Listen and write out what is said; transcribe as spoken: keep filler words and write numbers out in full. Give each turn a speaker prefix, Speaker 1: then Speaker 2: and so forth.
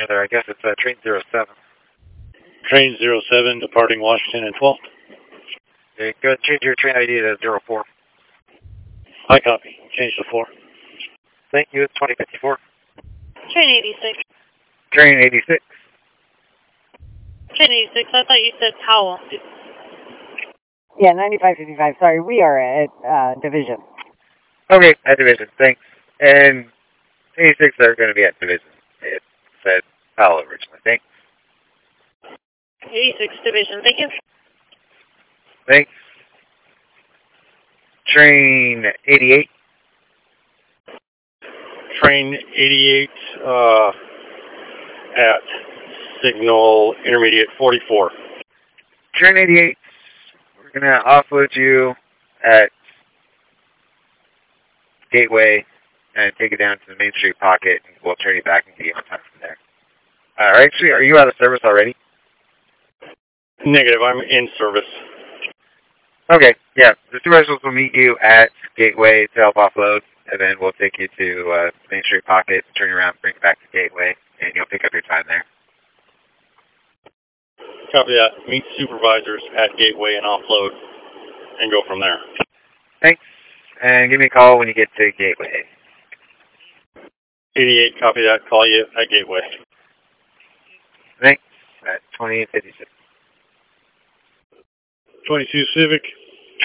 Speaker 1: there. I guess it's uh, train zero seven.
Speaker 2: Train zero seven departing Washington and twelfth.
Speaker 1: Okay, go change your train I D to zero four.
Speaker 2: I copy. Change to four.
Speaker 1: Thank you. It's twenty fifty-four.
Speaker 3: Train eighty-six.
Speaker 1: Train eighty-six.
Speaker 3: Train eighty-six. I thought you said Powell.
Speaker 4: Yeah, ninety-five fifty-five. Sorry, we are at uh, Division.
Speaker 1: Okay, at Division. Thanks. And eighty-six are going to be at Division. It said Powell originally. Thanks.
Speaker 3: eighty-six Division. Thank you.
Speaker 1: Thanks. Train eighty-eight.
Speaker 2: Train eighty-eight uh, at signal intermediate forty-four.
Speaker 1: Train eighty-eight, we're going to offload you at Gateway and take it down to the Main Street pocket, and we'll turn you back and get you on time from there. Uh, actually, are you out of service already?
Speaker 2: Negative, I'm in service.
Speaker 1: Okay, yeah. The supervisors will meet you at Gateway to help offload, and then we'll take you to uh, Main Street pocket, turn you around, bring you back to Gateway, and you'll pick up your time there.
Speaker 2: Copy that. Meet supervisors at Gateway and offload, and go from there.
Speaker 1: Thanks, and give me a call when you get to Gateway.
Speaker 2: eighty-eight, copy that. Call you at Gateway.
Speaker 1: Thanks, at twenty fifty-six.
Speaker 2: twenty-two Civic,